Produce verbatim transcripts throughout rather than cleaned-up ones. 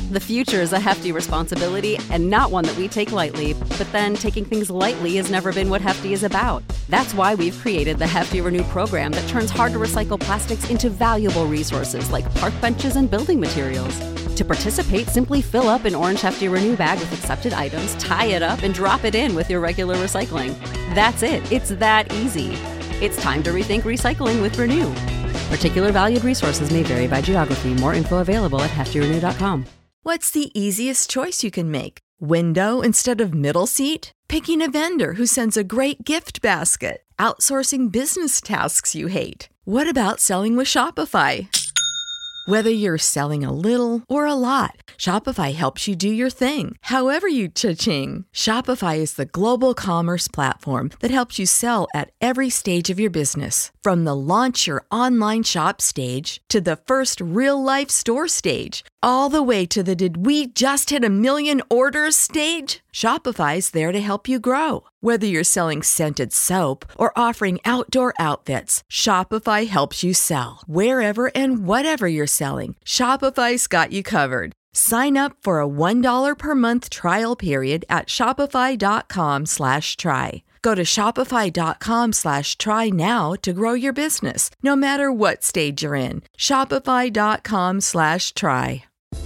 The future is a hefty responsibility and not one that we take lightly, but then taking things lightly has never been what Hefty is about. That's why we've created the Hefty Renew program that turns hard-to-recycle plastics into valuable resources like park benches and building materials. To participate, simply fill up an orange Hefty Renew bag with accepted items, tie it up, and drop it in with your regular recycling. That's it. It's that easy. It's time to rethink recycling with Renew. Particular valued resources may vary by geography. More info available at hefty renew dot com. What's the easiest choice you can make? Window instead of middle seat? Picking a vendor who sends a great gift basket? Outsourcing business tasks you hate? What about selling with Shopify? Whether you're selling a little or a lot, Shopify helps you do your thing, however you cha-ching. Shopify is the global commerce platform that helps you sell at every stage of your business. From the launch your online shop stage to the first real-life store stage, all the way to the did we just hit a million orders stage. Shopify's there to help you grow. Whether you're selling scented soap or offering outdoor outfits, Shopify helps you sell. Wherever and whatever you're selling, Shopify's got you covered. Sign up for a one dollar per month trial period at shopify.com slash try. Go to shopify.com slash try now to grow your business, no matter what stage you're in. Shopify.com slash try.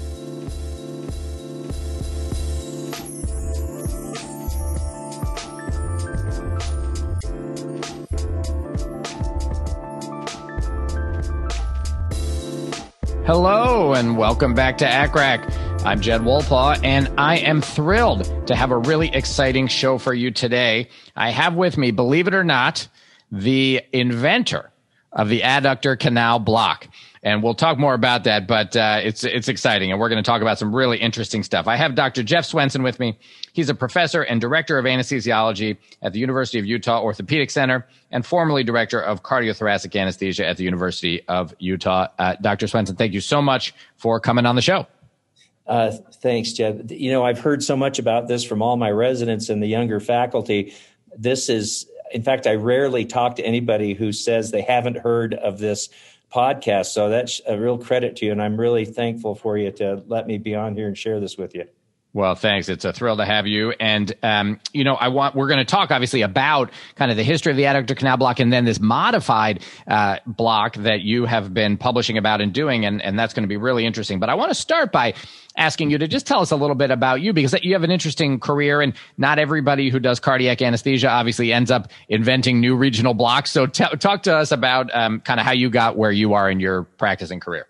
Hello and welcome back to A C R A C. I'm Jed Wolpaw, and I am thrilled to have a really exciting show for you today. I have with me, believe it or not, the inventor of the adductor canal block. And we'll talk more about that, but uh, it's it's exciting, and we're going to talk about some really interesting stuff. I have Doctor Jeff Swenson with me. He's a professor and director of anesthesiology at the University of Utah Orthopedic Center and formerly director of cardiothoracic anesthesia at the University of Utah. Uh, Doctor Swenson, thank you so much for coming on the show. Uh, thanks, Jed. You know, I've heard so much about this from all my residents and the younger faculty. This is, in fact, I rarely talk to anybody who says they haven't heard of this podcast. So that's a real credit to you. And I'm really thankful for you to let me be on here and share this with you. Well, thanks. It's a thrill to have you. And, um, you know, I want, we're going to talk obviously about kind of the history of the adductor canal block and then this modified, uh, block that you have been publishing about and doing. And, and that's going to be really interesting. But I want to start by asking you to just tell us a little bit about you, because you have an interesting career, and not everybody who does cardiac anesthesia obviously ends up inventing new regional blocks. So t- talk to us about, um, kind of how you got where you are in your practicing career.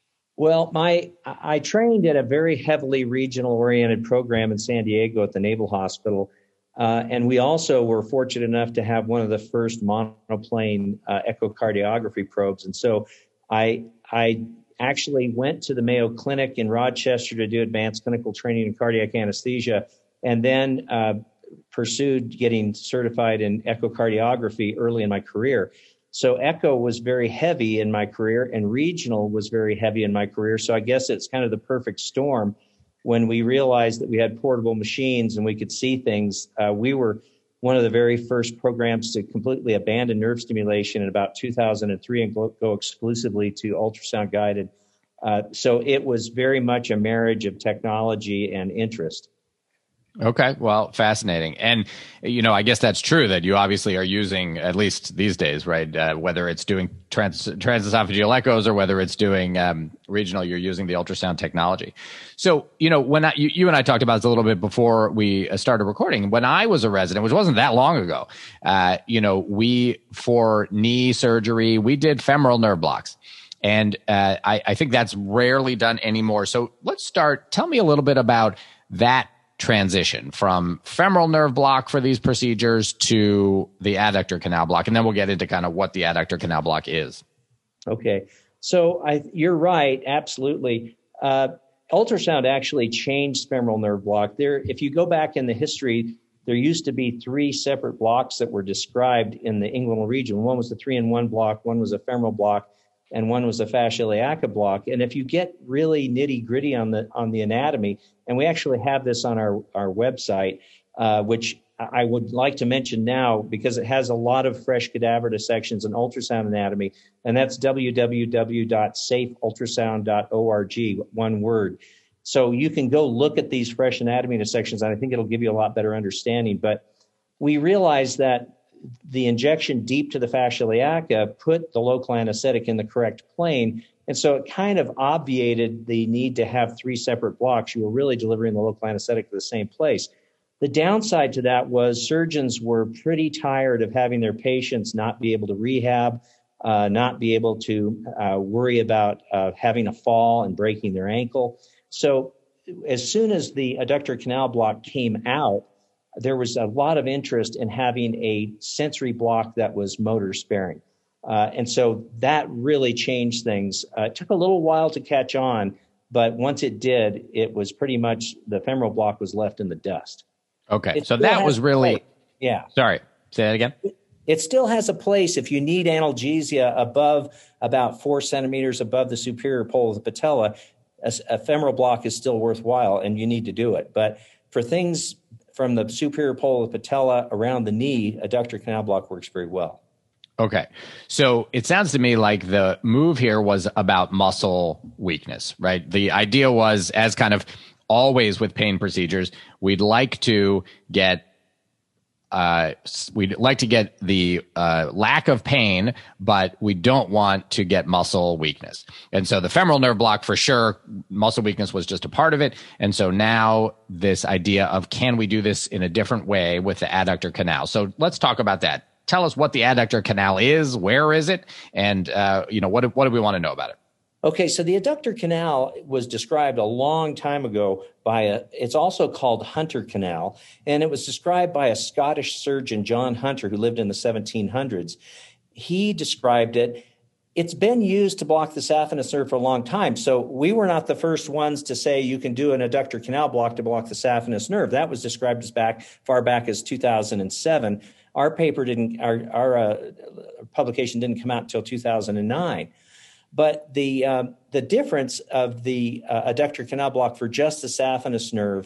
Well, my I trained at a very heavily regional-oriented program in San Diego at the Naval Hospital, uh, and we also were fortunate enough to have one of the first monoplane uh, echocardiography probes. And so I I actually went to the Mayo Clinic in Rochester to do advanced clinical training in cardiac anesthesia, and then uh, pursued getting certified in echocardiography early in my career. So echo was very heavy in my career, and regional was very heavy in my career. So I guess it's kind of the perfect storm. When we realized that we had portable machines and we could see things, uh, we were one of the very first programs to completely abandon nerve stimulation in about two thousand three and go, go exclusively to ultrasound guided. Uh, so it was very much a marriage of technology and interest. Okay. Well, fascinating. And, you know, I guess that's true that you obviously are using, at least these days, right? Uh, whether it's doing trans transesophageal echoes or whether it's doing um, regional, you're using the ultrasound technology. So, you know, when I, you, you and I talked about this a little bit before we started recording, when I was a resident, which wasn't that long ago, uh, you know, we, for knee surgery, we did femoral nerve blocks. And uh, I, I think that's rarely done anymore. So let's start. Tell me a little bit about that transition from femoral nerve block for these procedures to the adductor canal block. And then we'll get into kind of what the adductor canal block is. Okay. So I, you're right. Absolutely. Uh, ultrasound actually changed femoral nerve block. There, if you go back in the history, there used to be three separate blocks that were described in the inguinal region. One was the three in one block, one was a femoral block, and one was a fascia iliaca block. And if you get really nitty gritty on the on the anatomy, and we actually have this on our, our website, uh, which I would like to mention now because it has a lot of fresh cadaver dissections and ultrasound anatomy, and that's w w w dot safe ultrasound dot org, one word. So you can go look at these fresh anatomy dissections, and I think it'll give you a lot better understanding. But we realized that the injection deep to the fascia iliaca put the local anesthetic in the correct plane. And so it kind of obviated the need to have three separate blocks. You were really delivering the local anesthetic to the same place. The downside to that was surgeons were pretty tired of having their patients not be able to rehab, uh, not be able to uh, worry about uh, having a fall and breaking their ankle. So as soon as the adductor canal block came out, there was a lot of interest in having a sensory block that was motor sparing. Uh, and so that really changed things. Uh, it took a little while to catch on, but once it did, it was pretty much the femoral block was left in the dust. Okay, It so still that has was a really, place. Yeah. sorry, say that again. It still has a place if you need analgesia above about four centimeters above the superior pole of the patella. A, a femoral block is still worthwhile, and you need to do it. But for things from the superior pole of the patella around the knee, adductor canal block works very well. Okay. So it sounds to me like the move here was about muscle weakness, right? The idea was, as kind of always with pain procedures, we'd like to get Uh, we'd like to get the uh, lack of pain, but we don't want to get muscle weakness. And so the femoral nerve block, for sure, muscle weakness was just a part of it. And so now this idea of, can we do this in a different way with the adductor canal? So let's talk about that. Tell us what the adductor canal is, where is it, and uh, you know, what do, what do we want to know about it? Okay, so the adductor canal was described a long time ago by a, it's also called Hunter Canal, and it was described by a Scottish surgeon, John Hunter, who lived in the seventeen hundreds. He described it. It's been used to block the saphenous nerve for a long time, so we were not the first ones to say you can do an adductor canal block to block the saphenous nerve. That was described as back far back as two thousand seven. Our paper didn't, our, our uh, publication didn't come out until two thousand nine. But the um, the difference of the uh, adductor canal block for just the saphenous nerve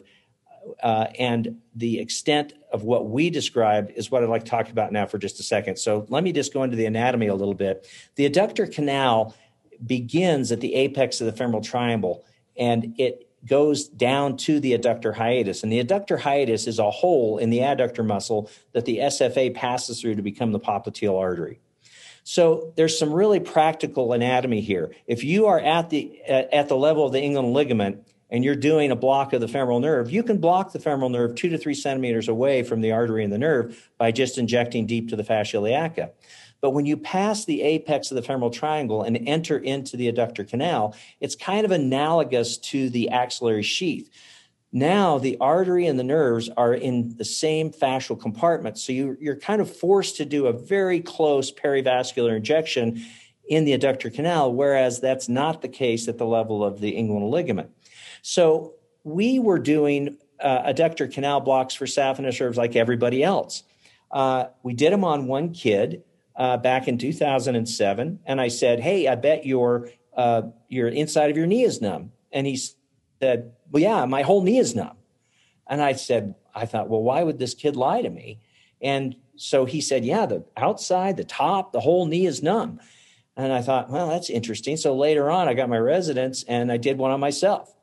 uh, and the extent of what we described is what I'd like to talk about now for just a second. So let me just go into the anatomy a little bit. The adductor canal begins at the apex of the femoral triangle, and it goes down to the adductor hiatus. And the adductor hiatus is a hole in the adductor muscle that the S F A passes through to become the popliteal artery. So there's some really practical anatomy here. If you are at the at the level of the inguinal ligament and you're doing a block of the femoral nerve, you can block the femoral nerve two to three centimeters away from the artery and the nerve by just injecting deep to the fascia iliaca. But when you pass the apex of the femoral triangle and enter into the adductor canal, it's kind of analogous to the axillary sheath. Now the artery and the nerves are in the same fascial compartment. So you, you're kind of forced to do a very close perivascular injection in the adductor canal, whereas that's not the case at the level of the inguinal ligament. So we were doing uh, adductor canal blocks for saphenous nerves like everybody else. Uh, we did them on one kid uh, back in two thousand seven. And I said, hey, I bet your, uh, your inside of your knee is numb. And he said, well, yeah, my whole knee is numb. And I said, I thought, well, why would this kid lie to me? And so he said, yeah, the outside, the top, the whole knee is numb. And I thought, well, that's interesting. So later on, I got my residence and I did one on myself.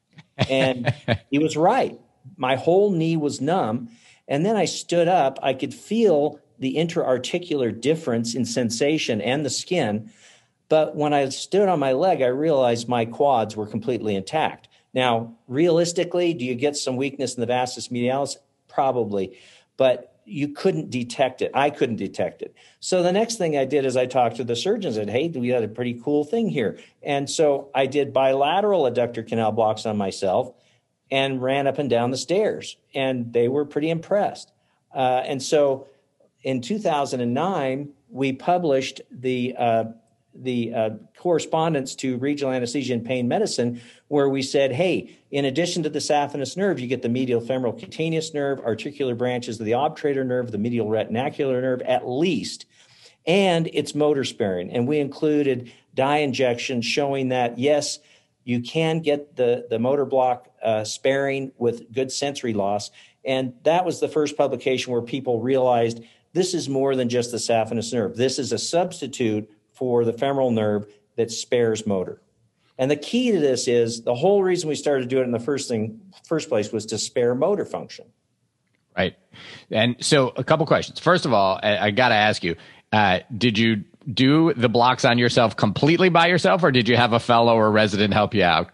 And he was right. My whole knee was numb. And then I stood up. I could feel the intra-articular difference in sensation and the skin. But when I stood on my leg, I realized my quads were completely intact. Now, realistically, do you get some weakness in the vastus medialis? Probably, but you couldn't detect it. I couldn't detect it. So the next thing I did is I talked to the surgeons and said, hey, we got a pretty cool thing here. And so I did bilateral adductor canal blocks on myself and ran up and down the stairs, and they were pretty impressed. Uh, and so in two thousand nine, we published the uh, the uh, correspondence to regional anesthesia and pain medicine, where we said, hey, in addition to the saphenous nerve, you get the medial femoral cutaneous nerve, articular branches of the obturator nerve, the medial retinacular nerve at least, and it's motor sparing. And we included dye injections showing that, yes, you can get the, the motor block uh, sparing with good sensory loss. And that was the first publication where people realized this is more than just the saphenous nerve. This is a substitute for the femoral nerve that spares motor. And the key to this is the whole reason we started doing it in the first thing, first place was to spare motor function. Right. And so a couple questions. First of all, I, I got to ask you, uh, did you do the blocks on yourself completely by yourself, or did you have a fellow or resident help you out?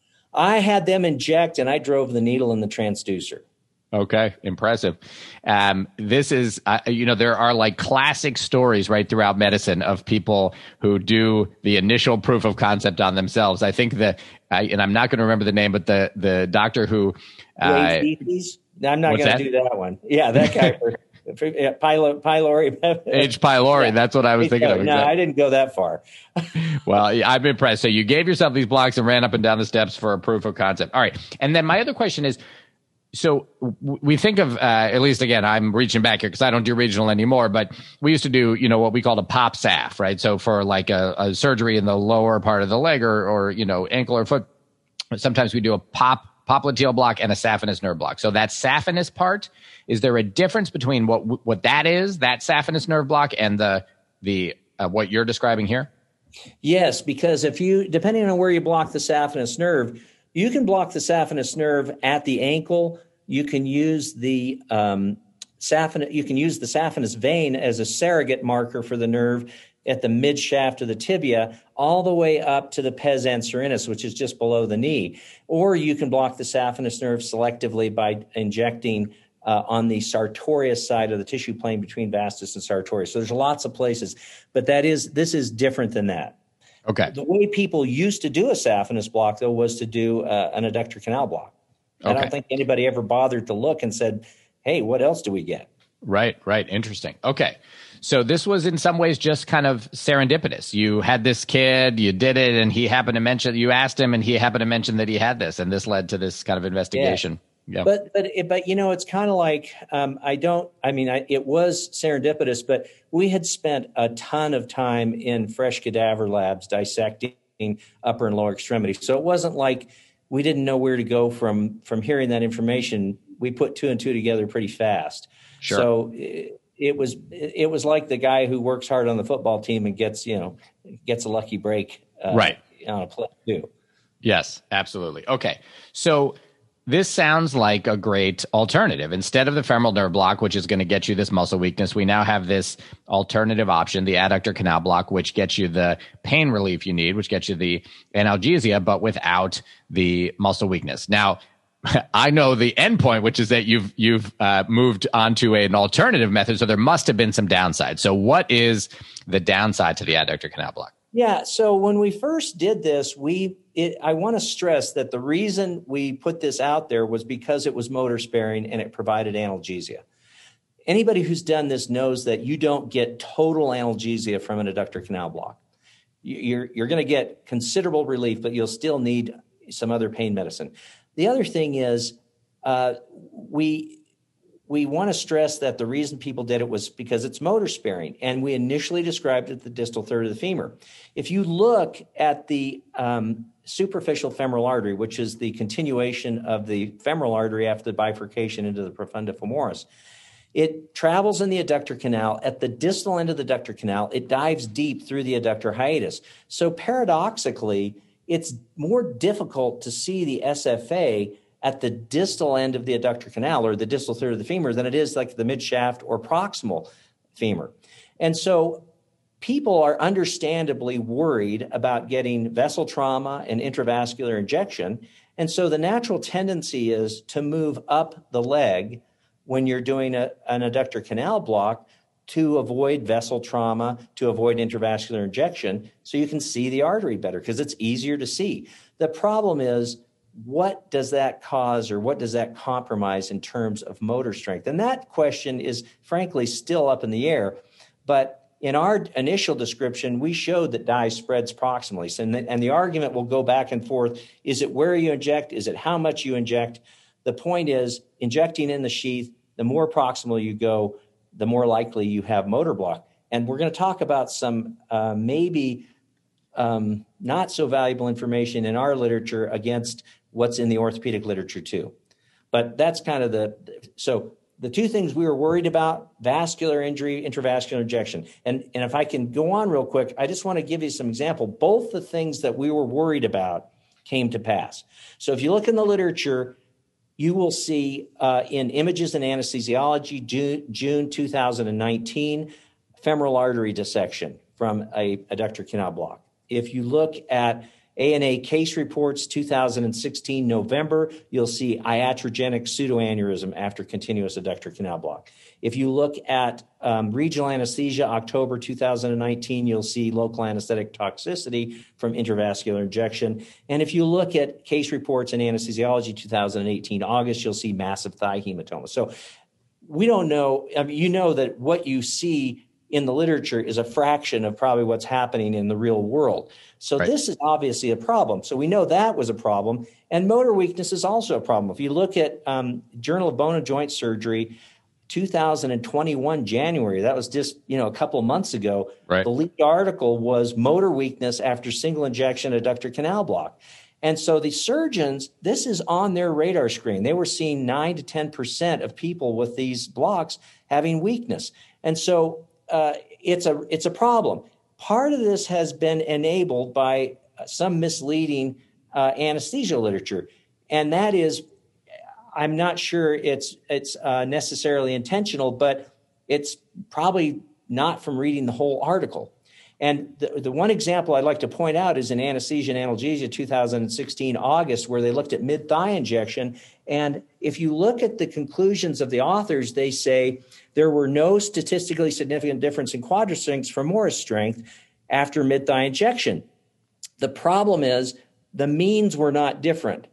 I had them inject, and I drove the needle in the transducer. Okay, impressive. Um, this is, uh, you know, there are like classic stories right throughout medicine of people who do the initial proof of concept on themselves. I think that, I, and I'm not going to remember the name, but the the doctor who, uh, I'm not going to do that one. Yeah, that guy for, for yeah, Pylo, Pylori. H. pylori. Yeah. That's what I was thinking no, of. No, exactly. I didn't go that far. Well, I'm impressed. So you gave yourself these blocks and ran up and down the steps for a proof of concept. All right, and then my other question is, so we think of, uh, at least again, I'm reaching back here because I don't do regional anymore, but we used to do, you know, what we called a pop S A F, right? So for like a, a surgery in the lower part of the leg or, or, you know, ankle or foot, sometimes we do a pop, popliteal block and a saphenous nerve block. So that saphenous part, is there a difference between what, what that is, that saphenous nerve block, and the, the, uh, what you're describing here? Yes, because if you, depending on where you block the saphenous nerve, you can block the saphenous nerve at the ankle. You can use the um, saphenous, you can use the saphenous vein as a surrogate marker for the nerve at the mid shaft of the tibia, all the way up to the pes anserinus, which is just below the knee. Or you can block the saphenous nerve selectively by injecting uh, on the sartorius side of the tissue plane between vastus and sartorius. So there's lots of places, but that is this is different than that. Okay. The way people used to do a saphenous block, though, was to do uh, an adductor canal block. Okay. I don't think anybody ever bothered to look and said, hey, what else do we get? Right, right. Interesting. Okay. So this was in some ways just kind of serendipitous. You had this kid, you did it, and he happened to mention, you asked him, and he happened to mention that he had this, and this led to this kind of investigation. Yeah. Yeah. But, but, it, but, you know, it's kind of like, um, I don't, I mean, I, it was serendipitous, but we had spent a ton of time in fresh cadaver labs dissecting upper and lower extremities. So it wasn't like we didn't know where to go from, from hearing that information. We put two and two together pretty fast. Sure. So it, it was, it was like the guy who works hard on the football team and gets, you know, gets a lucky break uh, right. on a play too. Yes, absolutely. Okay. So this sounds like a great alternative. Instead of the femoral nerve block, which is going to get you this muscle weakness, we now have this alternative option, the adductor canal block, which gets you the pain relief you need, which gets you the analgesia, but without the muscle weakness. Now, I know the endpoint, which is that you've you've uh, moved on to an alternative method, so there must have been some downside. So what is the downside to the adductor canal block? Yeah, so when we first did this, we it, I want to stress that the reason we put this out there was because it was motor sparing and it provided analgesia. Anybody who's done this knows that you don't get total analgesia from an adductor canal block. You're, you're going to get considerable relief, but you'll still need some other pain medicine. The other thing is uh, we... We want to stress that the reason people did it was because it's motor sparing, and we initially described it the distal third of the femur. If you look at the um, superficial femoral artery, which is the continuation of the femoral artery after the bifurcation into the profunda femoris, it travels in the adductor canal. At the distal end of the adductor canal, it dives deep through the adductor hiatus. So paradoxically, it's more difficult to see the S F A at the distal end of the adductor canal or the distal third of the femur than it is like the midshaft or proximal femur. And so people are understandably worried about getting vessel trauma and intravascular injection. And so the natural tendency is to move up the leg when you're doing a, an adductor canal block to avoid vessel trauma, to avoid intravascular injection, so you can see the artery better because it's easier to see. The problem is, what does that cause or what does that compromise in terms of motor strength? And that question is frankly still up in the air. But in our initial description, we showed that dye spreads proximally. And the, and the argument will go back and forth. Is it where you inject? Is it how much you inject? The point is, injecting in the sheath, the more proximal you go, the more likely you have motor block. And we're going to talk about some uh, maybe um, not so valuable information in our literature against what's in the orthopedic literature too. But that's kind of the, so the two things we were worried about, vascular injury, intravascular injection. And, and if I can go on real quick, I just want to give you some example. Both the things that we were worried about came to pass. So if you look in the literature, you will see uh, in Images and Anesthesiology, June, June two thousand nineteen, femoral artery dissection from a adductor canal block. If you look at A N A case reports, two thousand sixteen, November, you'll see iatrogenic pseudoaneurysm after continuous adductor canal block. If you look at um, regional anesthesia, October two thousand nineteen, you'll see local anesthetic toxicity from intravascular injection. And if you look at case reports in anesthesiology, two thousand eighteen, August, you'll see massive thigh hematoma. So we don't know, I mean, you know that what you see in the literature is a fraction of probably what's happening in the real world. So right. This is obviously a problem. So we know that was a problem. And motor weakness is also a problem. If you look at um, Journal of Bone and Joint Surgery, two thousand twenty-one, January, that was just, you know, a couple of months ago. Right. The lead article was motor weakness after single injection adductor canal block. And so the surgeons, this is on their radar screen. They were seeing nine to ten percent of people with these blocks having weakness. And so uh, it's a it's a problem. Part of this has been enabled by some misleading uh, anesthesia literature. And that is, I'm not sure it's it's uh, necessarily intentional, but it's probably not from reading the whole article. And the, the one example I'd like to point out is in Anesthesia and Analgesia two thousand sixteen, August, where they looked at mid-thigh injection. And if you look at the conclusions of the authors, they say there were no statistically significant difference in quadriceps femoris strength after mid-thigh injection. The problem is the means were not different.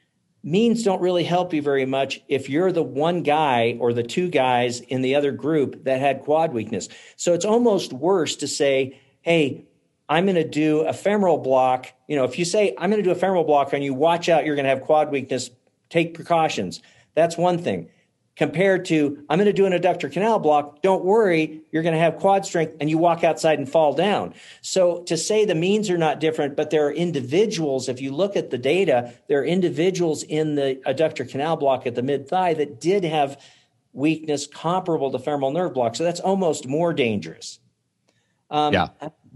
Means don't really help you very much if you're the one guy or the two guys in the other group that had quad weakness. So it's almost worse to say, hey, I'm going to do a femoral block. You know, if you say, I'm going to do a femoral block and you watch out, you're going to have quad weakness, take precautions. That's one thing. Compared to, I'm going to do an adductor canal block, don't worry, you're going to have quad strength, and you walk outside and fall down. So to say the means are not different, but there are individuals, if you look at the data, there are individuals in the adductor canal block at the mid-thigh that did have weakness comparable to femoral nerve block. So that's almost more dangerous. Um, yeah.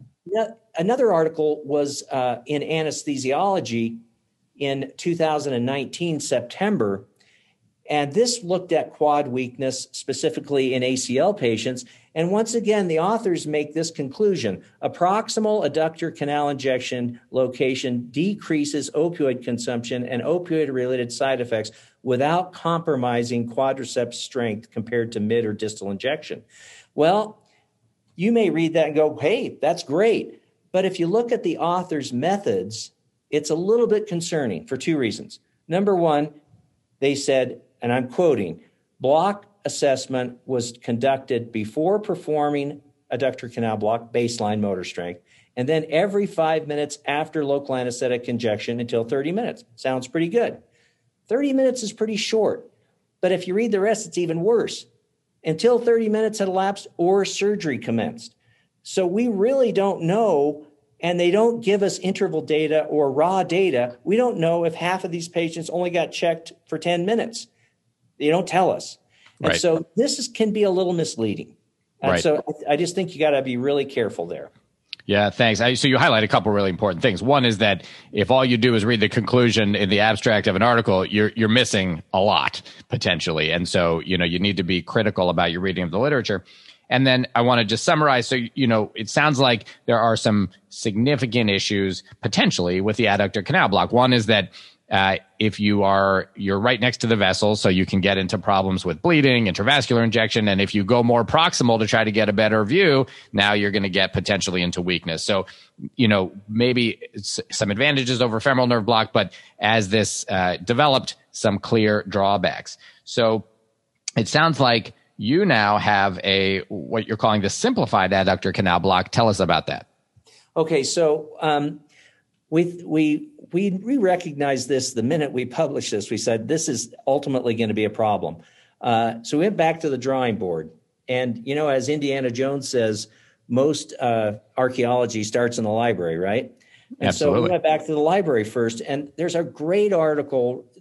Another article was uh, in Anesthesiology in two thousand nineteen, September, and this looked at quad weakness specifically in A C L patients. And once again, the authors make this conclusion: a proximal adductor canal injection location decreases opioid consumption and opioid-related side effects without compromising quadriceps strength compared to mid or distal injection. Well, you may read that and go, hey, that's great. But if you look at the author's methods, it's a little bit concerning for two reasons. Number one, they said, and I'm quoting, block assessment was conducted before performing adductor canal block, baseline motor strength, and then every five minutes after local anesthetic injection until thirty minutes. Sounds pretty good. thirty minutes is pretty short. But if you read the rest, it's even worse. Until thirty minutes had elapsed or surgery commenced. So we really don't know, and they don't give us interval data or raw data. We don't know if half of these patients only got checked for ten minutes. They don't tell us. And right. So this is, can be a little misleading. And right. so I, I just think you got to be really careful there. Yeah, thanks. I, so you highlight a couple really important things. One is that if all you do is read the conclusion in the abstract of an article, you're you're missing a lot potentially. And so, you know, you need to be critical about your reading of the literature. And then I want to just summarize. So, you know, it sounds like there are some significant issues potentially with the adductor canal block. One is that uh, if you are, you're right next to the vessel, so you can get into problems with bleeding, intravascular injection. And if you go more proximal to try to get a better view, now you're going to get potentially into weakness. So, you know, maybe it's some advantages over femoral nerve block, but as this uh, developed, some clear drawbacks. So it sounds like you now have a, what you're calling the simplified adductor canal block. Tell us about that. Okay. So, um, we, we, we, we recognized this the minute we published this. We said, this is ultimately going to be a problem. Uh, so we went back to the drawing board, and, you know, as Indiana Jones says, most, uh, archaeology starts in the library, right? And Absolutely. So we went back to the library first, and there's a great article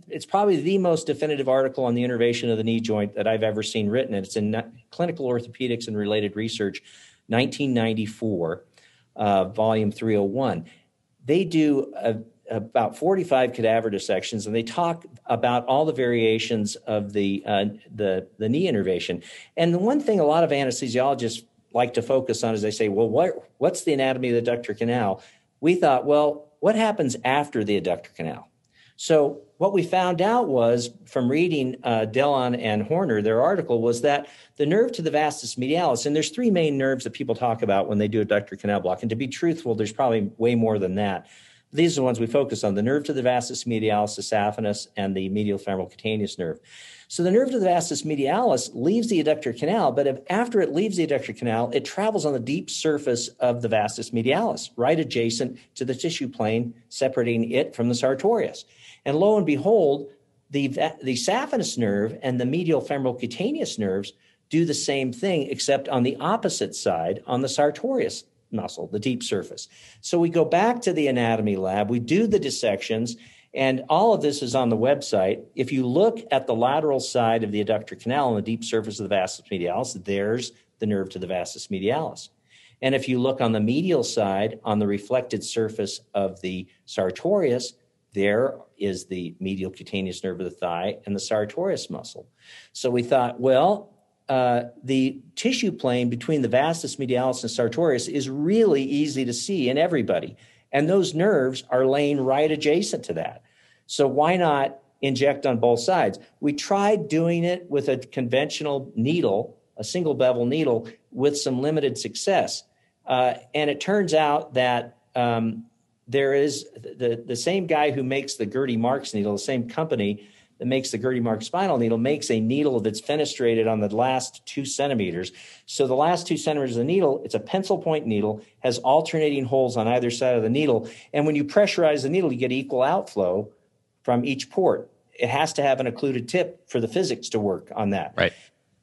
it's probably the most definitive article on the innervation of the knee joint that I've ever seen written. It's in Clinical Orthopedics and Related Research, nineteen ninety-four, uh, volume three oh one. They do a, about forty-five cadaver dissections, and they talk about all the variations of the, uh, the, the knee innervation. And the one thing a lot of anesthesiologists like to focus on is they say, well, what, what's the anatomy of the adductor canal? We thought, well, what happens after the adductor canal? So what we found out was from reading uh, Dellon and Horner, their article, was that the nerve to the vastus medialis, and there's three main nerves that people talk about when they do adductor canal block. And to be truthful, there's probably way more than that. These are the ones we focus on: the nerve to the vastus medialis, the saphenous, and the medial femoral cutaneous nerve. So the nerve to the vastus medialis leaves the adductor canal, but if, after it leaves the adductor canal, it travels on the deep surface of the vastus medialis, right adjacent to the tissue plane, separating it from the sartorius. And lo and behold, the, the saphenous nerve and the medial femoral cutaneous nerves do the same thing, except on the opposite side, on the sartorius muscle, the deep surface. So we go back to the anatomy lab, we do the dissections, and all of this is on the website. If you look at the lateral side of the adductor canal on the deep surface of the vastus medialis, there's the nerve to the vastus medialis. And if you look on the medial side, on the reflected surface of the sartorius, there is the medial cutaneous nerve of the thigh and the sartorius muscle. So we thought, well, uh, the tissue plane between the vastus medialis and sartorius is really easy to see in everybody. And those nerves are laying right adjacent to that. So why not inject on both sides? We tried doing it with a conventional needle, a single bevel needle, with some limited success. Uh, and it turns out that um, there is the, the same guy who makes the Gertie Marx needle, the same company that makes the Gertie Marx spinal needle, makes a needle that's fenestrated on the last two centimeters. So the last two centimeters of the needle, it's a pencil point needle, has alternating holes on either side of the needle. And when you pressurize the needle, you get equal outflow from each port. It has to have an occluded tip for the physics to work on that. Right.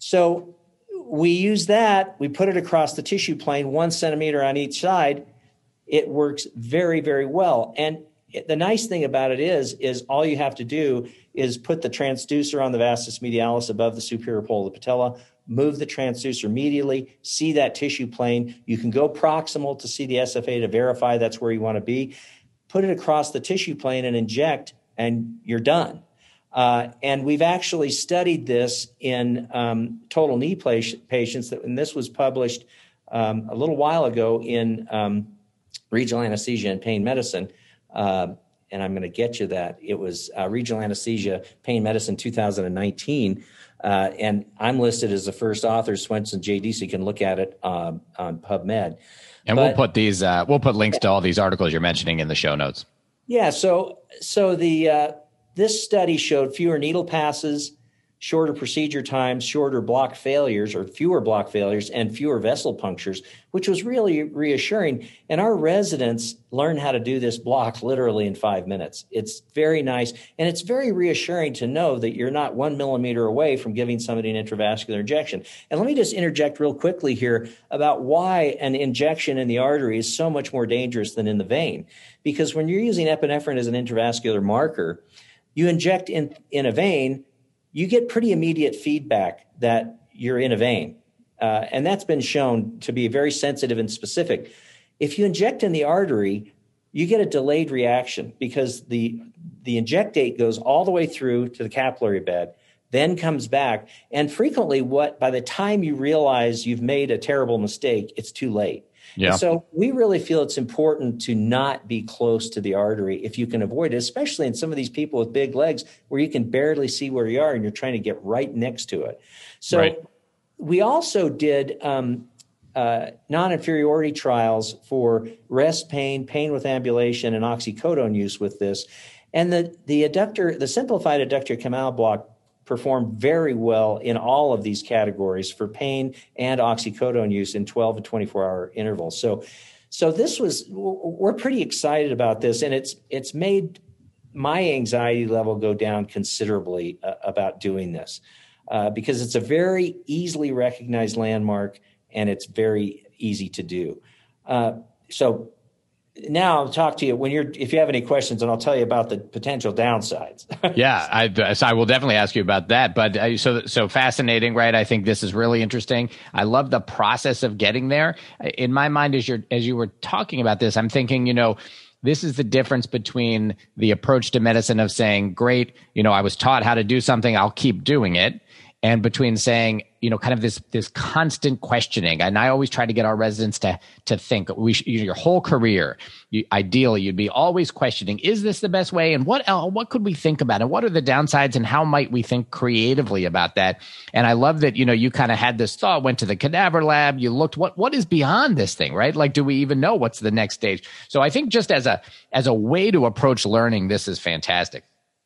So we use that, we put it across the tissue plane, one centimeter on each side. It works very, very well. And the nice thing about it is, is all you have to do is put the transducer on the vastus medialis above the superior pole of the patella, move the transducer medially, see that tissue plane. You can go proximal to see the S F A to verify that's where you want to be. Put it across the tissue plane and inject, and you're done. Uh, and we've actually studied this in um, total knee patients, that, and this was published um, a little while ago in um, Regional Anesthesia and Pain Medicine. Uh, and I'm going to get you that. It was uh, Regional Anesthesia, Pain Medicine two thousand nineteen. Uh, and I'm listed as the first author, Swenson J D, so you can look at it um, on PubMed. And but, we'll put these, uh, we'll put links to all these articles you're mentioning in the show notes. Yeah. So, so the, uh, this study showed fewer needle passes, shorter procedure times, shorter block failures or fewer block failures, and fewer vessel punctures, which was really reassuring. And our residents learn how to do this block literally in five minutes. It's very nice. And it's very reassuring to know that you're not one millimeter away from giving somebody an intravascular injection. And let me just interject real quickly here about why an injection in the artery is so much more dangerous than in the vein. Because when you're using epinephrine as an intravascular marker, you inject in, in a vein, you get pretty immediate feedback that you're in a vein. Uh, and that's been shown to be very sensitive and specific. If you inject in the artery, you get a delayed reaction because the, the injectate goes all the way through to the capillary bed, then comes back. And frequently, what by the time you realize you've made a terrible mistake, it's too late. Yeah. So we really feel it's important to not be close to the artery if you can avoid it, especially in some of these people with big legs where you can barely see where you are and you're trying to get right next to it. So right. We also did um, uh, non-inferiority trials for rest pain, pain with ambulation, and oxycodone use with this. And the, the adductor, the simplified adductor canal block performed very well in all of these categories for pain and oxycodone use in twelve to twenty-four hour intervals. So, so this was, we're pretty excited about this, and it's, it's made my anxiety level go down considerably uh, about doing this uh, because it's a very easily recognized landmark and it's very easy to do. Uh, so now I'll talk to you when you're, if you have any questions, and I'll tell you about the potential downsides. Yeah, I, so I will definitely ask you about that. But uh, so, so fascinating, right? I think this is really interesting. I love the process of getting there. In my mind, as you're, as you were talking about this, I'm thinking, you know, this is the difference between the approach to medicine of saying, great, you know, I was taught how to do something, I'll keep doing it. And between saying, you know, kind of this this constant questioning. And I always try to get our residents to to think, we sh- your whole career, you, ideally, you'd be always questioning, is this the best way? And what else, what could we think about? And what are the downsides? And how might we think creatively about that? And I love that, you know, you kind of had this thought, went to the cadaver lab, you looked, what what is beyond this thing, right? Like, do we even know what's the next stage? So I think just as a as a way to approach learning, this is fantastic.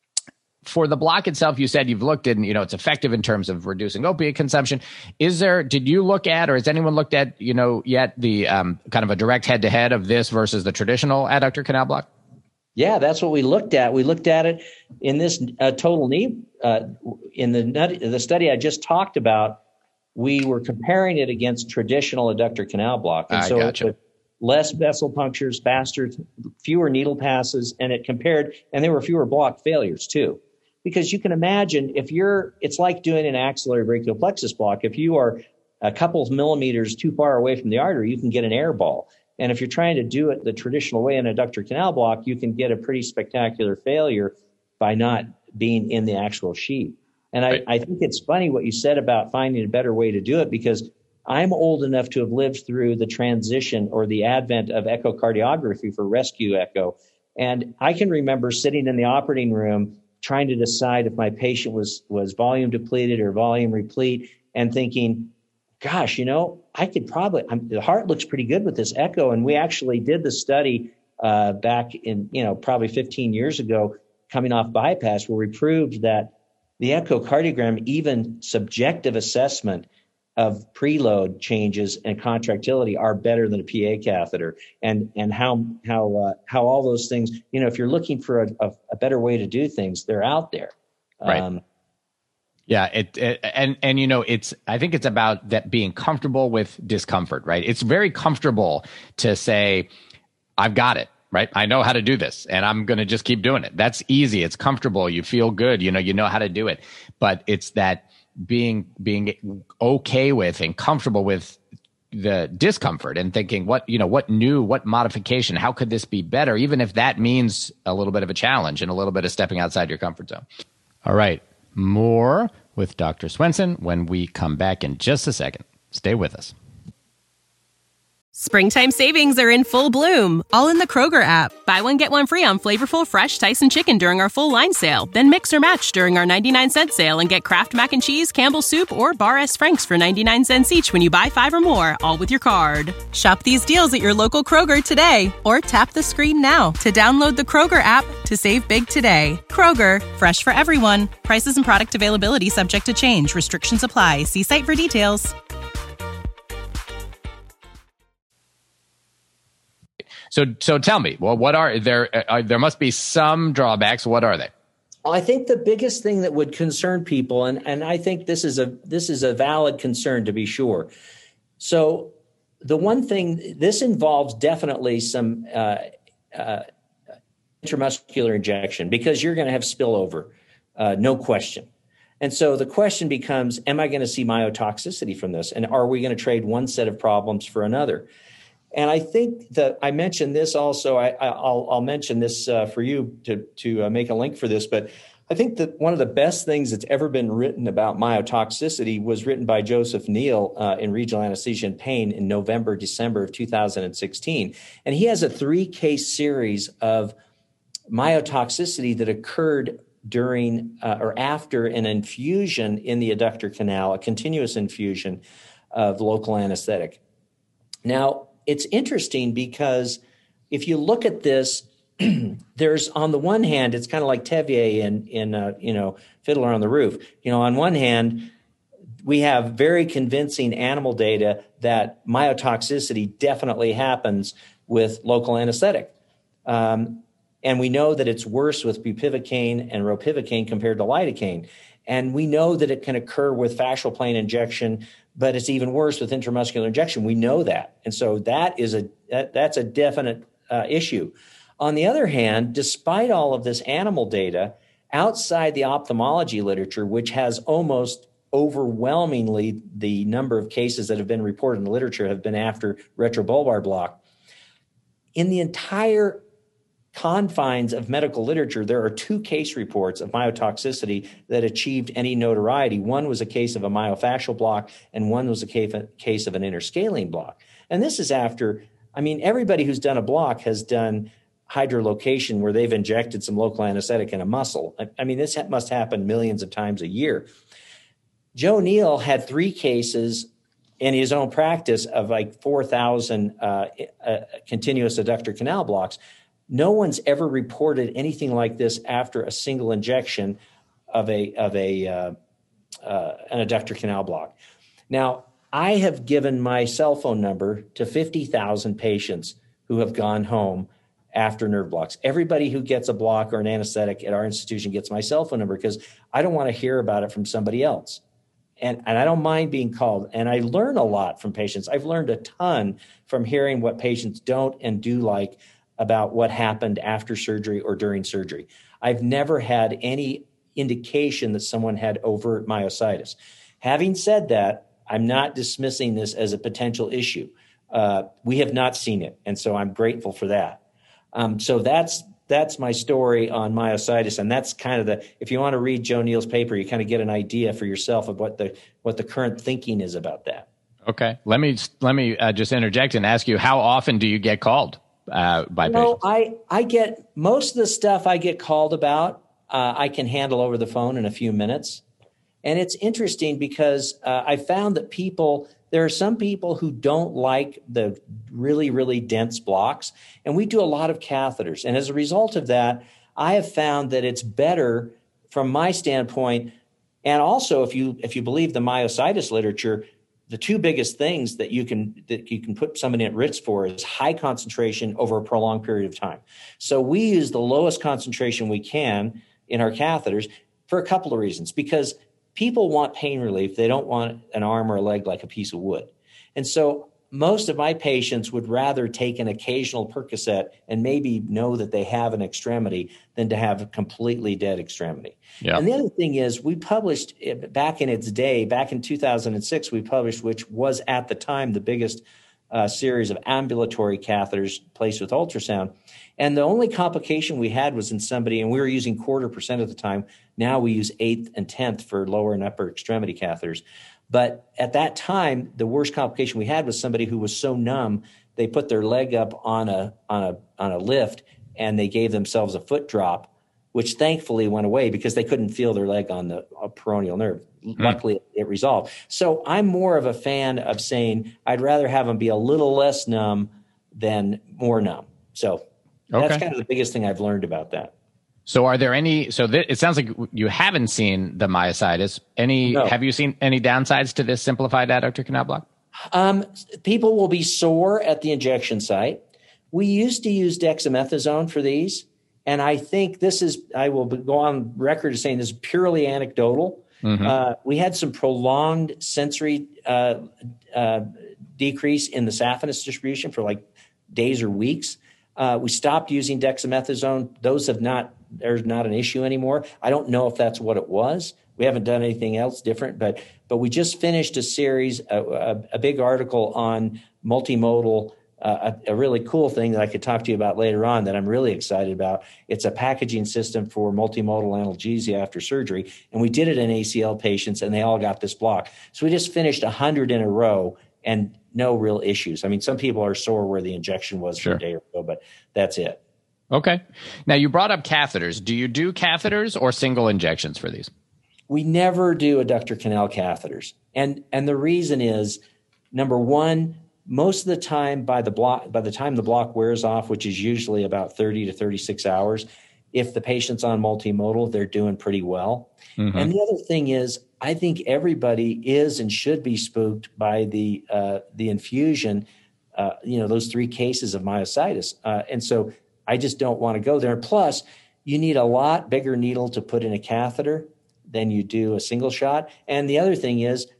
For the block itself, you said you've looked at, you know, it's effective in terms of reducing opiate consumption. Is there, did you look at, or has anyone looked at, you know, yet the um, kind of a direct head to head of this versus the traditional adductor canal block? Yeah, that's what we looked at. We looked at it in this uh, total knee, uh, in the, the study I just talked about. We were comparing it against traditional adductor canal block. And I so gotcha. it, less vessel punctures, faster, fewer needle passes, and it compared, and there were fewer block failures too. Because you can imagine if you're, it's like doing an axillary brachial plexus block. If you are a couple of millimeters too far away from the artery, you can get an air ball. And if you're trying to do it the traditional way in an adductor canal block, you can get a pretty spectacular failure by not being in the actual sheath. And I, Right. I think it's funny what you said about finding a better way to do it, because I'm old enough to have lived through the transition or the advent of echocardiography for rescue echo. And I can remember sitting in the operating room trying to decide if my patient was was volume depleted or volume replete, and thinking, gosh, you know, I could probably, I'm, the heart looks pretty good with this echo. And we actually did the study uh, back in, you know, probably fifteen years ago, coming off bypass, where we proved that the echocardiogram, even subjective assessment of preload changes and contractility, are better than a P A catheter, and and how how uh, how all those things, you know, if you're looking for a, a, a better way to do things, they're out there. Right. Um, Yeah, it, it and and you know, it's, I think it's about that being comfortable with discomfort, right? It's very comfortable to say, I've got it, right? I know how to do this, and I'm going to just keep doing it. That's easy. It's comfortable. You feel good. You know, you know how to do it. But it's that being being okay with and comfortable with the discomfort and thinking, what, you know, what new, what modification, how could this be better, even if that means a little bit of a challenge and a little bit of stepping outside your comfort zone. All right, more with Doctor Swenson when we come back in just a second. Stay with us. Springtime savings are in full bloom, all in the Kroger app. Buy one, get one free on flavorful, fresh Tyson chicken during our full line sale. Then mix or match during our ninety-nine cent sale and get Kraft Mac and Cheese, Campbell's Soup, or Bar S. Frank's for ninety-nine cents each when you buy five or more, all with your card. Shop these deals at your local Kroger today, or tap the screen now to download the Kroger app to save big today. Kroger, fresh for everyone. Prices and product availability subject to change. Restrictions apply. See site for details. So, so tell me, well, what are there? Uh, there must be some drawbacks. What are they? I think the biggest thing that would concern people, and, and I think this is a this is a valid concern to be sure. So the one thing, this involves definitely some uh, uh, intramuscular injection, because you're going to have spillover, uh, no question. And so the question becomes, am I going to see myotoxicity from this? And are we going to trade one set of problems for another? And I think that I mentioned this also. I, I'll, I'll mention this uh, for you to to uh, make a link for this. But I think that one of the best things that's ever been written about myotoxicity was written by Joseph Neal uh, in Regional Anesthesia and Pain in November, December of two thousand sixteen. And he has a three-case series of myotoxicity that occurred during uh, or after an infusion in the adductor canal, a continuous infusion of local anesthetic. Now, it's interesting because if you look at this, there's, on the one hand, it's kind of like Tevier in, in uh, you know, Fiddler on the Roof. You know, on one hand, we have very convincing animal data that myotoxicity definitely happens with local anesthetic. Um, and we know that it's worse with bupivacaine and ropivacaine compared to lidocaine. And we know that it can occur with fascial plane injection, but it's even worse with intramuscular injection. We know that. And so that is a that, that's a definite uh, issue. On the other hand, despite all of this animal data, outside the ophthalmology literature, which has almost overwhelmingly the number of cases that have been reported in the literature have been after retrobulbar block, in the entire confines of medical literature, there are two case reports of myotoxicity that achieved any notoriety. One was a case of a myofascial block, and one was a case of an interscalene block. And this is after, I mean, everybody who's done a block has done hydrolocation where they've injected some local anesthetic in a muscle. I, I mean, this must happen millions of times a year. Joe Neal had three cases in his own practice of like four thousand uh, uh, continuous adductor canal blocks. No one's ever reported anything like this after a single injection of a of a uh, uh, an adductor canal block. Now, I have given my cell phone number to fifty thousand patients who have gone home after nerve blocks. Everybody who gets a block or an anesthetic at our institution gets my cell phone number because I don't want to hear about it from somebody else. And, and I don't mind being called. And I learn a lot from patients. I've learned a ton from hearing what patients don't and do like about what happened after surgery or during surgery. I've never had any indication that someone had overt myositis. Having said that, I'm not dismissing this as a potential issue. Uh, we have not seen it, and so I'm grateful for that. Um, so that's that's my story on myositis, and that's kind of the, if you want to read Joe Neal's paper, you kind of get an idea for yourself of what the what the current thinking is about that. Okay, let me let me uh, just interject and ask you, how often do you get called uh, by you know, patients? I I get most of the stuff I get called about. Uh, I can handle over the phone in a few minutes, and it's interesting because uh, I found that people. There are some people who don't like the really, really dense blocks, and we do a lot of catheters. And as a result of that, I have found that it's better from my standpoint. And also, if you if you believe the myositis literature, the two biggest things that you can that you can put somebody at risk for is high concentration over a prolonged period of time. So we use the lowest concentration we can in our catheters for a couple of reasons. Because people want pain relief. They don't want an arm or a leg like a piece of wood. And so most of my patients would rather take an occasional Percocet and maybe know that they have an extremity than to have a completely dead extremity. Yeah. And the other thing is, we published back in its day, back in two thousand six, we published, which was at the time the biggest uh, series of ambulatory catheters placed with ultrasound. And the only complication we had was in somebody, and we were using quarter percent at the time. Now we use eighth and tenth for lower and upper extremity catheters. But at that time, the worst complication we had was somebody who was so numb, they put their leg up on a on a on a lift and they gave themselves a foot drop, which thankfully went away because they couldn't feel their leg on the peroneal nerve. Mm. Luckily, it resolved. So I'm more of a fan of saying I'd rather have them be a little less numb than more numb. So okay. That's kind of the biggest thing I've learned about that. So are there any, so th- it sounds like you haven't seen the myositis. Any, no. Have you seen any downsides to this simplified adductor canal block? Um, people will be sore at the injection site. We used to use dexamethasone for these. And I think this is, I will go on record as saying this is purely anecdotal. Mm-hmm. Uh, we had some prolonged sensory uh, uh, decrease in the saphenous distribution for like days or weeks. Uh, we stopped using dexamethasone. Those have not, there's not an issue anymore. I don't know if that's what it was. We haven't done anything else different, but but we just finished a series, a, a, a big article on multimodal, uh, a, a really cool thing that I could talk to you about later on that I'm really excited about. It's a packaging system for multimodal analgesia after surgery, and we did it in A C L patients, and they all got this block. So we just finished one hundred in a row, and no real issues. I mean, some people are sore where the injection was sure. for a day or so, but that's it. Okay. Now, you brought up catheters. Do you do catheters or single injections for these? We never do adductor canal catheters. And and the reason is, number one, most of the time by the block, by the time the block wears off, which is usually about thirty to thirty-six hours, if the patient's on multimodal, they're doing pretty well. Mm-hmm. And the other thing is, I think everybody is and should be spooked by the uh, the infusion, uh, you know, those three cases of myositis. Uh, and so I just don't want to go there. Plus, you need a lot bigger needle to put in a catheter than you do a single shot. And the other thing is,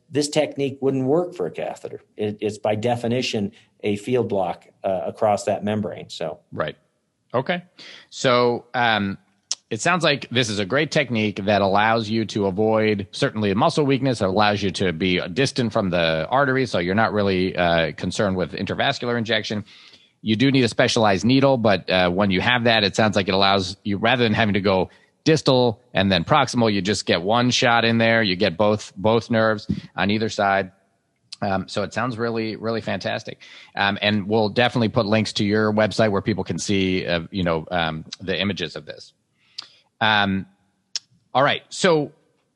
this technique wouldn't work for a catheter. It, it's by definition a field block uh, across that membrane. So right. Okay. So um, it sounds like this is a great technique that allows you to avoid certainly muscle weakness. It allows you to be distant from the artery, so you're not really uh, concerned with intravascular injection. You do need a specialized needle, but uh, when you have that, it sounds like it allows you, rather than having to go distal and then proximal, you just get one shot in there. You get both both nerves on either side. Um, so it sounds really, really fantastic. Um, and we'll definitely put links to your website where people can see, uh, you know, um, the images of this. Um, all right. So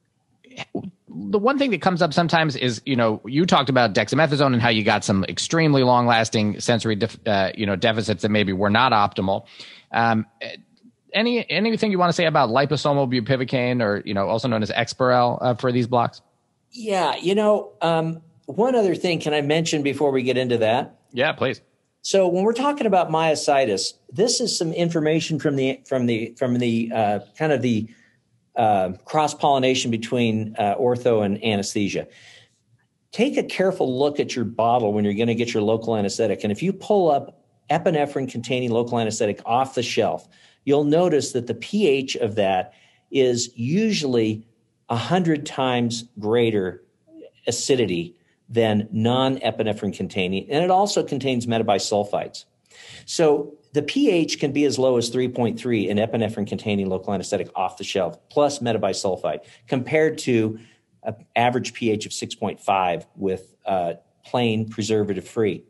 the one thing that comes up sometimes is, you know, you talked about dexamethasone and how you got some extremely long lasting sensory, def, uh, you know, deficits that maybe were not optimal. Um, any, anything you want to say about liposomal bupivacaine, or, you know, also known as Exparel, uh, for these blocks? Yeah. You know, um, one other thing, can I mention before we get into that? Yeah, please. So when we're talking about myositis, this is some information from the from the from the uh, kind of the uh, cross pollination between uh, ortho and anesthesia. Take a careful look at your bottle when you're going to get your local anesthetic, and if you pull up epinephrine containing local anesthetic off the shelf, you'll notice that the pH of that is usually a hundred times greater acidity than non-epinephrine containing, and it also contains metabisulfites. So the pH can be as low as three point three in epinephrine containing local anesthetic off the shelf, plus metabisulfite, compared to an average pH of six point five with uh, plain preservative free.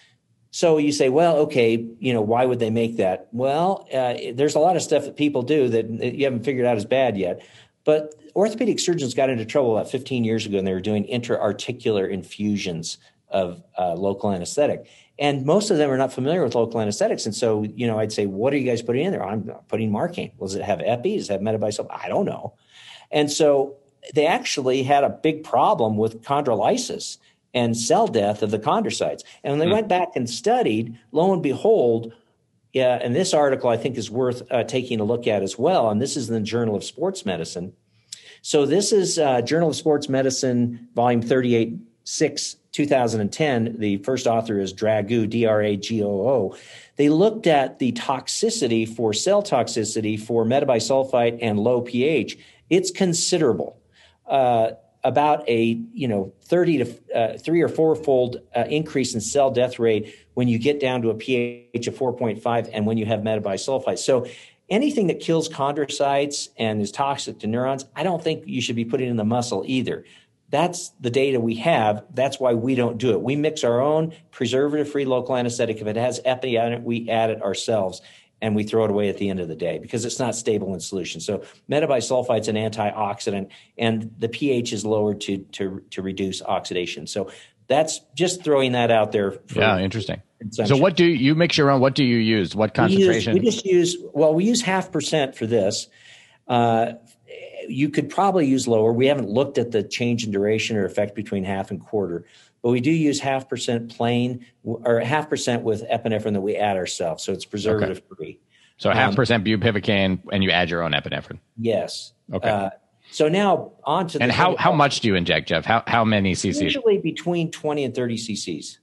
So you say, well, okay, you know, why would they make that? Well, uh, there's a lot of stuff that people do that you haven't figured out is bad yet. But orthopedic surgeons got into trouble about fifteen years ago, and they were doing intra-articular infusions of uh, local anesthetic. And most of them are not familiar with local anesthetics. And so, you know, I'd say, what are you guys putting in there? I'm putting Marcaine. Well, does it have epi? Does it have metabisulfite? I don't know. And so they actually had a big problem with chondrolysis and cell death of the chondrocytes. And when they mm. went back and studied, lo and behold, yeah, and this article I think is worth uh, taking a look at as well. And this is in the Journal of Sports Medicine. So this is uh, Journal of Sports Medicine, volume thirty-eight, six, two thousand ten. The first author is Dragoo, D R A G O O. They looked at the toxicity for cell toxicity for metabisulfite and low pH. It's considerable. Uh, about a, you know, thirty to uh, three or four fold uh, increase in cell death rate when you get down to a pH of four point five and when you have metabisulfite. So anything that kills chondrocytes and is toxic to neurons, I don't think you should be putting in the muscle either. That's the data we have. That's why we don't do it. We mix our own preservative-free local anesthetic. If it has epi in it, we add it ourselves, and we throw it away at the end of the day because it's not stable in solution. So metabisulfite's an antioxidant, and the pH is lowered to to to reduce oxidation. So that's just throwing that out there. For yeah, interesting. So what do you, you mix your own? What do you use? What concentration? We, use, we just use, well, we use half percent for this. Uh, you could probably use lower. We haven't looked at the change in duration or effect between half and quarter, but we do use half percent plain or half percent with epinephrine that we add ourselves. So it's preservative okay. free. So half um, percent bupivacaine and you add your own epinephrine. Yes. Okay. Uh, so now on to the. And how, how much do you inject, Jeff? How, how many cc's? Usually between twenty and thirty cc's.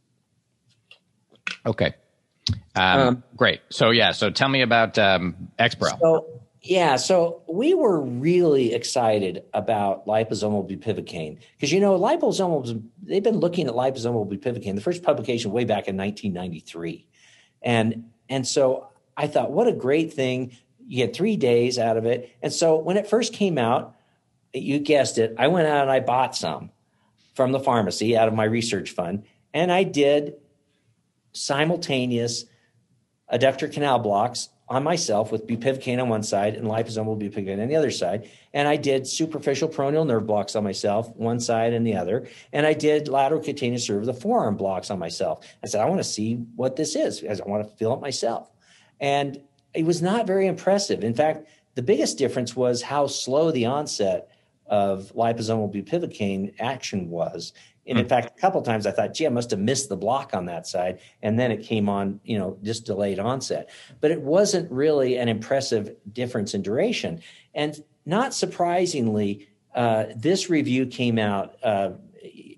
Okay. Um, um, great. So yeah. So tell me about um, Exparel. So, yeah. So we were really excited about liposomal bupivacaine because, you know, liposomal, they've been looking at liposomal bupivacaine, the first publication way back in nineteen ninety-three. And, and so I thought, what a great thing. You get three days out of it. And so when it first came out, you guessed it, I went out and I bought some from the pharmacy out of my research fund. And I did simultaneous adductor canal blocks on myself with bupivacaine on one side and liposomal bupivacaine on the other side. And I did superficial peroneal nerve blocks on myself, one side and the other. And I did lateral cutaneous nerve, the forearm blocks on myself. I said, I want to see what this is because I want to feel it myself. And it was not very impressive. In fact, the biggest difference was how slow the onset of liposomal bupivacaine action was. And in fact, a couple of times I thought, gee, I must have missed the block on that side. And then it came on, you know, just delayed onset. But it wasn't really an impressive difference in duration. And not surprisingly, uh, this review came out uh,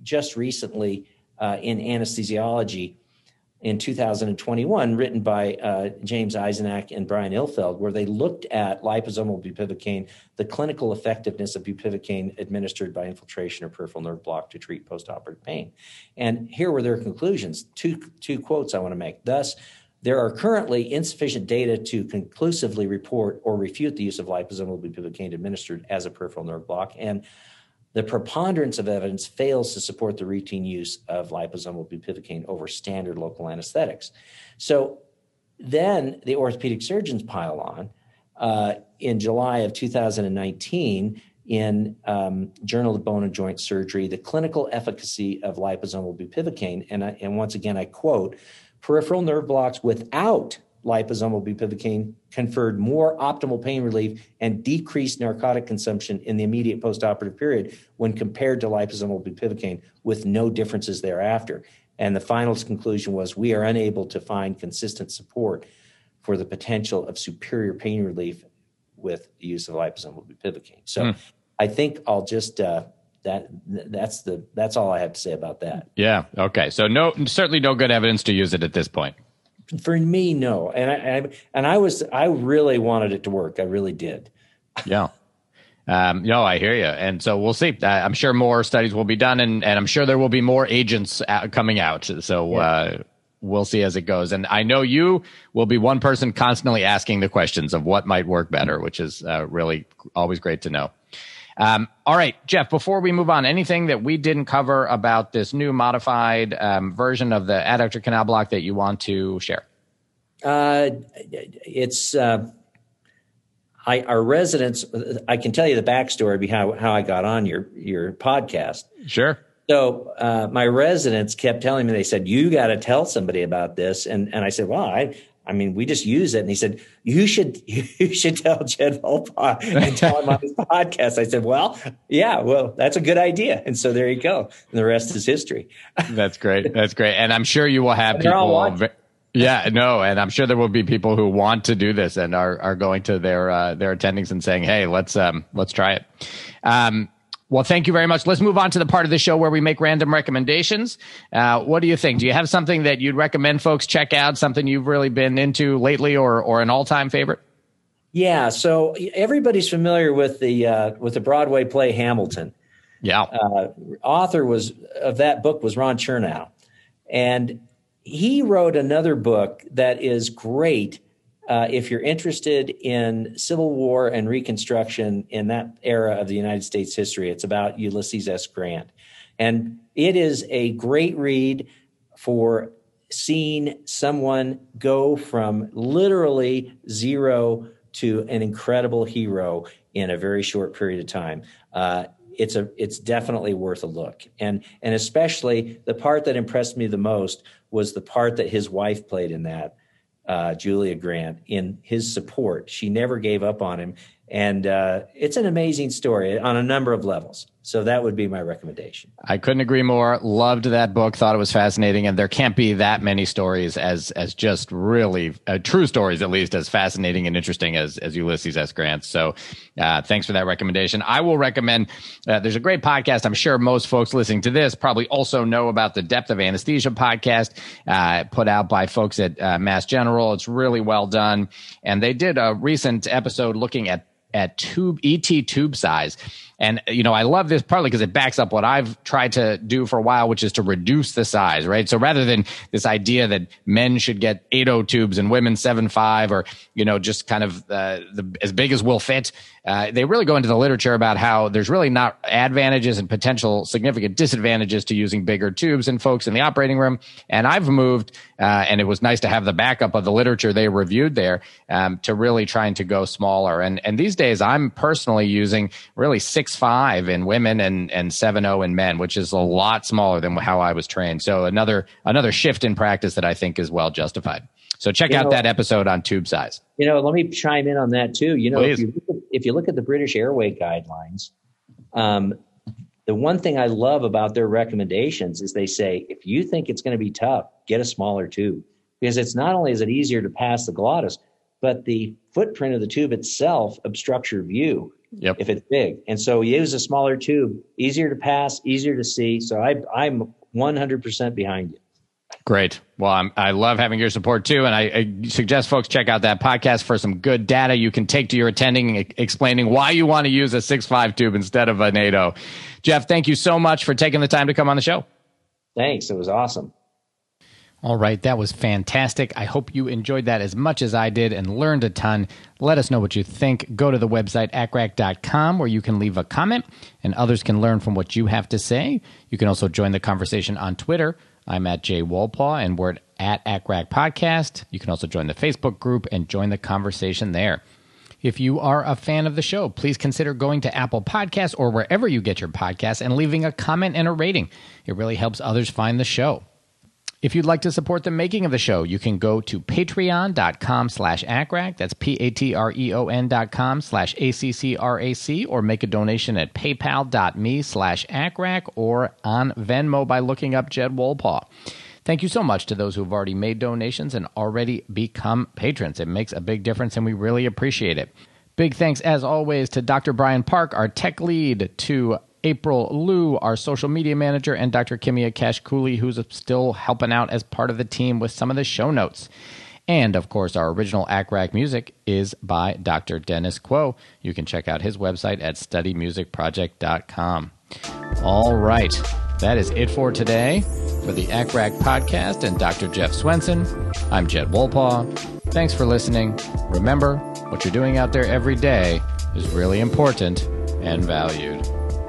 just recently uh, in Anesthesiology in two thousand twenty-one, written by uh, James Eisenach and Brian Ilfeld, where they looked at liposomal bupivacaine, the clinical effectiveness of bupivacaine administered by infiltration or peripheral nerve block to treat postoperative pain. And here were their conclusions. Two, two quotes I want to make. Thus, there are currently insufficient data to conclusively report or refute the use of liposomal bupivacaine administered as a peripheral nerve block, and the preponderance of evidence fails to support the routine use of liposomal bupivacaine over standard local anesthetics. So then the orthopedic surgeons pile on. Uh, in July of two thousand nineteen, in um, Journal of Bone and Joint Surgery, the clinical efficacy of liposomal bupivacaine, and, I, and once again I quote, peripheral nerve blocks without liposomal bupivacaine conferred more optimal pain relief and decreased narcotic consumption in the immediate postoperative period when compared to liposomal bupivacaine, with no differences thereafter. And the final conclusion was, we are unable to find consistent support for the potential of superior pain relief with the use of liposomal bupivacaine. So mm. I think I'll just uh, that that's the that's all I have to say about that. Yeah. Okay. So no, certainly no good evidence to use it at this point. For me, no. And I, I and I was I really wanted it to work. I really did. Yeah. Um, no, I hear you. And so we'll see. Uh, I'm sure more studies will be done, and, and I'm sure there will be more agents out, coming out. So yeah. uh, we'll see as it goes. And I know you will be one person constantly asking the questions of what might work better, which is uh, really always great to know. Um, all right, Jeff, before we move on, anything that we didn't cover about this new modified um, version of the adductor canal block that you want to share? Uh, it's uh, I, our residents. I can tell you the backstory behind how I got on your, your podcast. Sure. So uh, my residents kept telling me, they said, you got to tell somebody about this. And, and I said, well, I I mean, we just use it. And he said, you should you should tell Jed Volpach and tell him on his podcast. I said, well, yeah, well, that's a good idea. And so there you go. And the rest is history. That's great. That's great. And I'm sure you will have people. Yeah, no. And I'm sure there will be people who want to do this and are are going to their uh, their attendings and saying, hey, let's um let's try it. Um Well, thank you very much. Let's move on to the part of the show where we make random recommendations. Uh, what do you think? Do you have something that you'd recommend folks check out, something you've really been into lately, or or an all-time favorite? Yeah, so everybody's familiar with the uh, with the Broadway play Hamilton. Yeah. Uh, author was of that book was Ron Chernow. And he wrote another book that is great Uh, if you're interested in Civil War and Reconstruction in that era of the United States history. It's about Ulysses S. Grant. And it is a great read for seeing someone go from literally zero to an incredible hero in a very short period of time. Uh, it's a it's definitely worth a look. And and especially the part that impressed me the most was the part that his wife played in that. Uh, Julia Grant, in his support. She never gave up on him. And uh, it's an amazing story on a number of levels. So that would be my recommendation. I couldn't agree more. Loved that book. Thought it was fascinating. And there can't be that many stories as as just really uh, true stories, at least as fascinating and interesting as, as Ulysses S. Grant. So uh, thanks for that recommendation. I will recommend, uh, there's a great podcast. I'm sure most folks listening to this probably also know about the Depth of Anesthesia podcast, uh, put out by folks at uh, Mass General. It's really well done. And they did a recent episode looking at at tube E T tube size. And, you know, I love this partly because it backs up what I've tried to do for a while, which is to reduce the size, right? So rather than this idea that men should get eight oh tubes and women seven five, or, you know, just kind of uh, the, as big as will fit, uh, they really go into the literature about how there's really not advantages and potential significant disadvantages to using bigger tubes in folks in the operating room. And I've moved, uh, and it was nice to have the backup of the literature they reviewed there, um, to really trying to go smaller. And, and these days I'm personally using really six five in women and, and seven oh in men, which is a lot smaller than how I was trained. So another, another shift in practice that I think is well justified. So check you out know, that episode on tube size. You know, let me chime in on that too. You know, Please. if you, look at, if you look at the British Airway guidelines, um, the one thing I love about their recommendations is they say, if you think it's going to be tough, get a smaller tube, because it's not only is it easier to pass the glottis, but the footprint of the tube itself obstructs your view. Yep. if it's big. And so we use a smaller tube, easier to pass, easier to see. So I, I'm one hundred percent behind you. Great. Well, I'm, I love having your support too. And I, I suggest folks check out that podcast for some good data you can take to your attending, e- explaining why you want to use a six five tube instead of a NATO. Jeff, thank you so much for taking the time to come on the show. Thanks. It was awesome. All right. That was fantastic. I hope you enjoyed that as much as I did and learned a ton. Let us know what you think. Go to the website, A C R A C dot com, where you can leave a comment and others can learn from what you have to say. You can also join the conversation on Twitter. I'm at Jay Wolpaw, and we're at A C R A C Podcast. You can also join the Facebook group and join the conversation there. If you are a fan of the show, please consider going to Apple Podcasts or wherever you get your podcasts and leaving a comment and a rating. It really helps others find the show. If you'd like to support the making of the show, you can go to patreon.com slash ACRAC. That's P-A-T-R-E-O-N dot com slash A-C-C-R-A-C, or make a donation at paypal.me slash ACRAC or on Venmo by looking up Jed Wolpaw. Thank you so much to those who have already made donations and already become patrons. It makes a big difference, and we really appreciate it. Big thanks, as always, to Doctor Brian Park, our tech lead, to April Liu, our social media manager, and Doctor Kimia Cash-Cooley, who's still helping out as part of the team with some of the show notes. And, of course, our original A C R A C music is by Doctor Dennis Quo. You can check out his website at study music project dot com. All right. That is it for today. For the A C R A C podcast and Doctor Jeff Swenson, I'm Jed Wolpaw. Thanks for listening. Remember, what you're doing out there every day is really important and valued.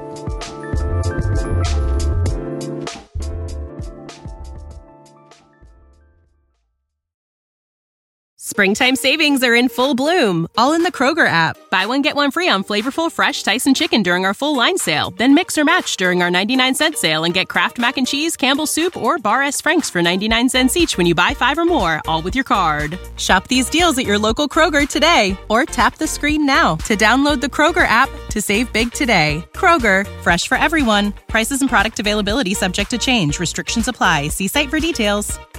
Springtime savings are in full bloom, all in the Kroger app. Buy one, get one free on flavorful, fresh Tyson chicken during our full line sale. Then mix or match during our ninety-nine cent sale and get Kraft Mac and Cheese, Campbell's Soup, or Bar S. Frank's for ninety-nine cents each when you buy five or more, all with your card. Shop these deals at your local Kroger today, or tap the screen now to download the Kroger app to save big today. Kroger, fresh for everyone. Prices and product availability subject to change. Restrictions apply. See site for details.